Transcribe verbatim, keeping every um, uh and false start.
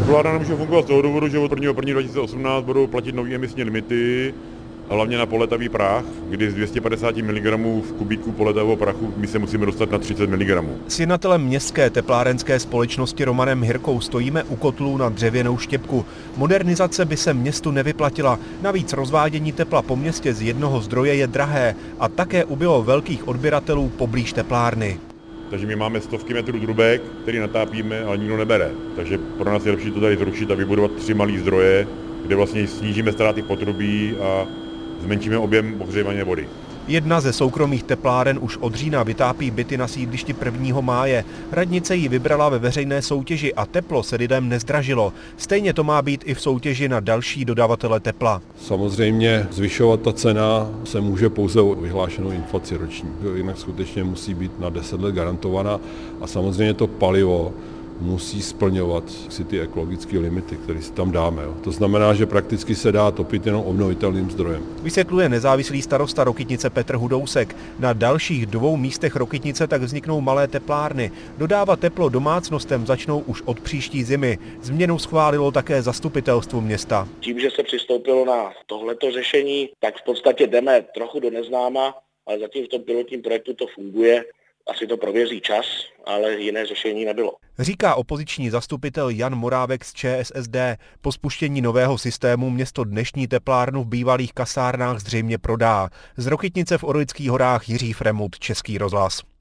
Teplárna nemůže fungovat z toho důvodu, že od prvního prvního dva tisíce osmnáct budou platit nové emisní limity, hlavně na poletavý prach, kdy z dvě stě padesát miligramů v kubíku poletavého prachu my se musíme dostat na třicet miligramů. S jednatelem městské teplárenské společnosti Romanem Hirkou stojíme u kotlů na dřevěnou štěpku. Modernizace by se městu nevyplatila. Navíc rozvádění tepla po městě z jednoho zdroje je drahé a také ubylo velkých odběratelů poblíž teplárny. Takže my máme stovky metrů trubek, který natápíme, ale nikdo nebere. Takže pro nás je lepší to tady zrušit a vybudovat tři malé zdroje, kde vlastně snížíme ztráty potrubí a zmenšíme objem ohřívané vody. Jedna ze soukromých tepláren už od října vytápí byty na sídlišti prvního máje. Radnice ji vybrala ve veřejné soutěži a teplo se lidem nezdražilo. Stejně to má být i v soutěži na další dodavatele tepla. Samozřejmě zvyšovat ta cena se může pouze o vyhlášenou inflaci roční. Jinak skutečně musí být na deset let garantovaná a samozřejmě to palivo musí splňovat si ty ekologické limity, které si tam dáme. Jo. To znamená, že prakticky se dá topit jenom obnovitelným zdrojem. Vysvětluje nezávislý starosta Rokytnice Petr Hudousek. Na dalších dvou místech Rokytnice tak vzniknou malé teplárny. Dodávat teplo domácnostem začnou už od příští zimy. Změnu schválilo také zastupitelstvo města. Tím, že se přistoupilo na tohleto řešení, tak v podstatě jdeme trochu do neznáma, ale zatím v tom pilotním projektu to funguje. Asi to prověří čas, ale jiné řešení nebylo. Říká opoziční zastupitel Jan Morávek z Č S S D. Po spuštění nového systému město dnešní teplárnu v bývalých kasárnách zřejmě prodá. Z Rokytnice v Orlických horách Jiří Fremut, Český rozhlas.